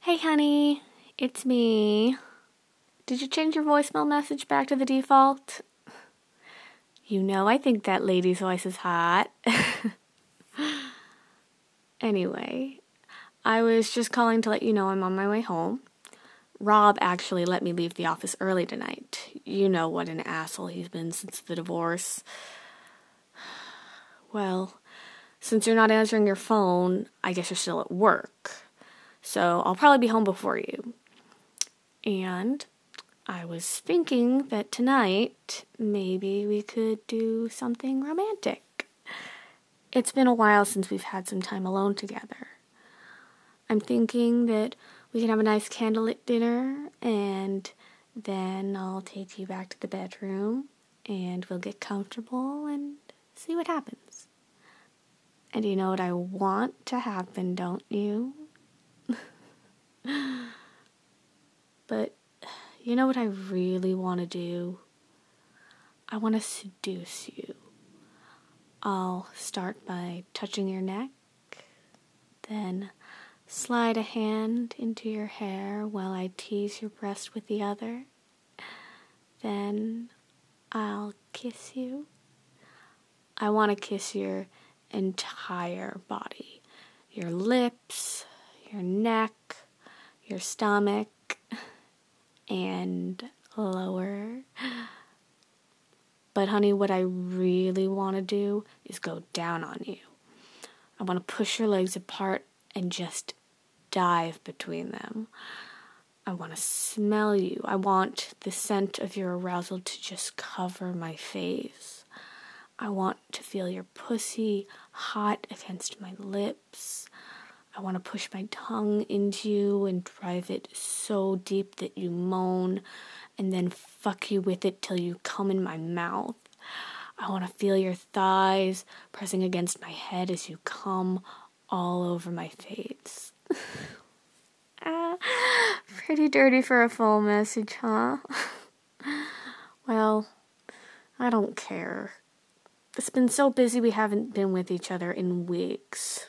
Hey honey, it's me. Did you change your voicemail message back to the default? You know I think that lady's voice is hot. Anyway, I was just calling to let you know I'm on my way home. Rob actually let me leave the office early tonight. You know what an asshole he's been since the divorce. Well, since you're not answering your phone, I guess you're still at work. So I'll probably be home before you. And I was thinking that tonight, maybe we could do something romantic. It's been a while since we've had some time alone together. I'm thinking that we can have a nice candlelit dinner, and then I'll take you back to the bedroom, and we'll get comfortable and see what happens. And you know what I want to happen, don't you? But you know what I really want to do? I want to seduce you. I'll start by touching your neck, then slide a hand into your hair while I tease your breast with the other. Then I'll kiss you. I want to kiss your entire body. Your lips, your neck, your stomach, and lower. But honey, what I really want to do is go down on you. I want to push your legs apart and just dive between them. I want to smell you. I want the scent of your arousal to just cover my face. I want to feel your pussy hot against my lips. I want to push my tongue into you and drive it so deep that you moan, and then fuck you with it till you come in my mouth. I want to feel your thighs pressing against my head as you come all over my face. Pretty dirty for a full message, huh? Well, I don't care. It's been so busy we haven't been with each other in weeks.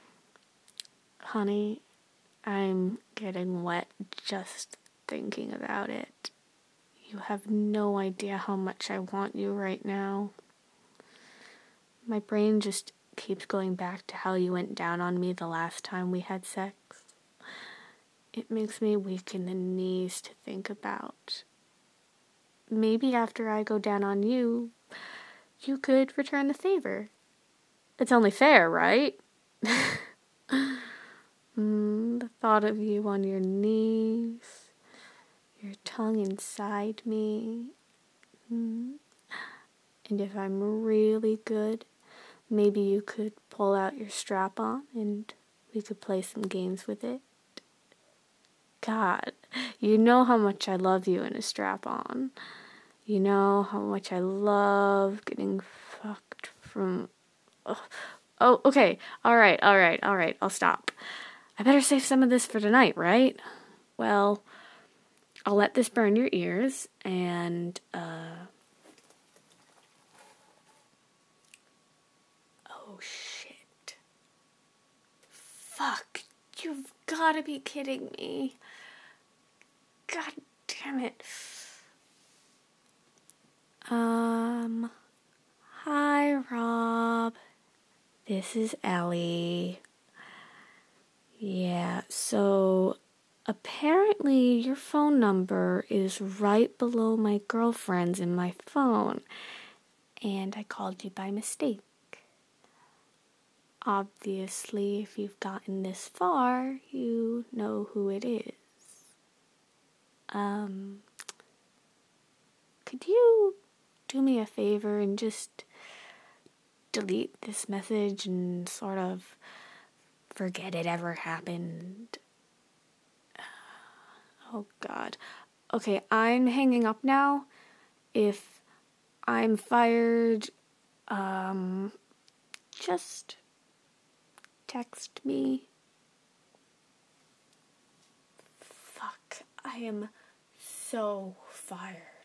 Honey, I'm getting wet just thinking about it. You have no idea how much I want you right now. My brain just keeps going back to how you went down on me the last time we had sex. It makes me weak in the knees to think about. Maybe after I go down on you, you could return the favor. It's only fair, right? The thought of you on your knees, your tongue inside me. And if I'm really good, maybe you could pull out your strap-on and we could play some games with it. God, you know how much I love you in a strap-on. You know how much I love getting fucked from... Oh, okay. All right. I'll stop. I better save some of this for tonight, right? Well, I'll let this burn your ears, and, oh, shit. Fuck. You've gotta be kidding me. God damn it. Hi, Rob. This is Ellie. Yeah, so apparently your phone number is right below my girlfriend's in my phone, and I called you by mistake. Obviously, if you've gotten this far, you know who it is. Could you do me a favor and just delete this message and sort of forget it ever happened? Oh, God. Okay, I'm hanging up now. If I'm fired, just text me. Fuck, I am so fired.